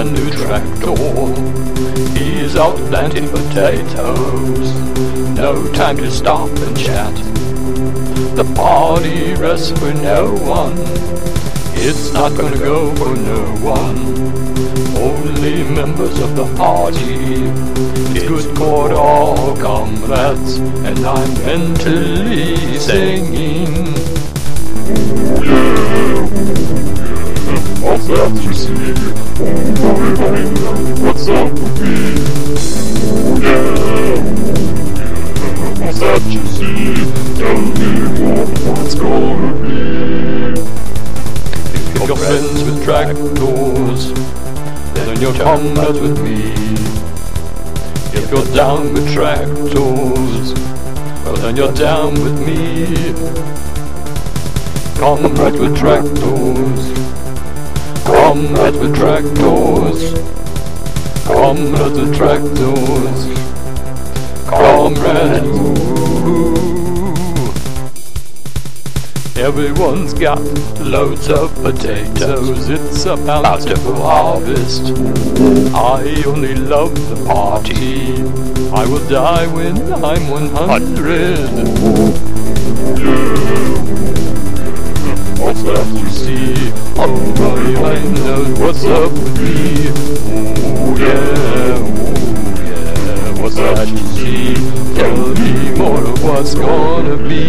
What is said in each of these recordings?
brand new tractor. He's out planting potatoes. No time to stop and chat. The party rests for no one. It's not gonna go for no one. Only members of the party. It's good for all comrades, and I'm mentally singing. What's that you see? Everybody knows what's up with me. What's that you see? Tell me what's gonna be. If you're friends with tractors, then you're comrades with me. If you're down with tractors, well then you're down with me. Comrades with tractors. Comrades with tractors. Comrades with tractors. Comrades. Everyone's got loads of potatoes. It's a bountiful harvest. I only love the party. I will die when I'm 100. What's that you see? Oh my mind knows what's up with me. Oh yeah, what's that you see? Tell me more of what's gonna be.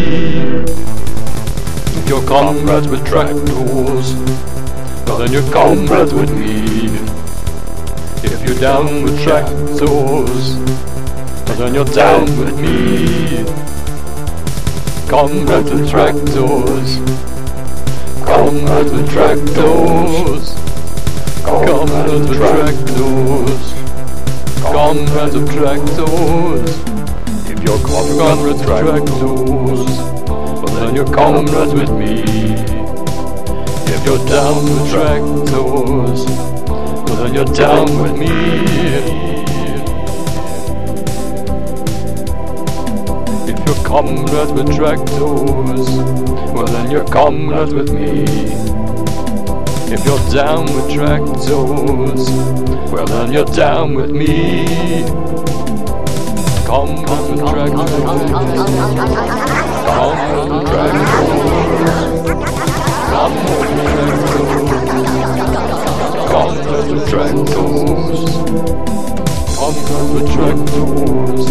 If you're comrades with tractors, well then you're comrades with me. If you're down with tractors, well then you're down with me. Comrades with tractors. Comrades with tractors. Comrades with tractors. Comrades with tractors. If you're comrades with tractors, well then you're comrades with me. If you're down with tractors, well then you're down with me. If you're comrades with tractors, well then you're comrades with me. If you're down with tractors, well then you're down with me. Comrades with tractors. Comrades with tractors. Comrades with tractors.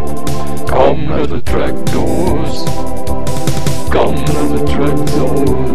Comrades with tractors. Comrades with tractors. Comrades with tractors.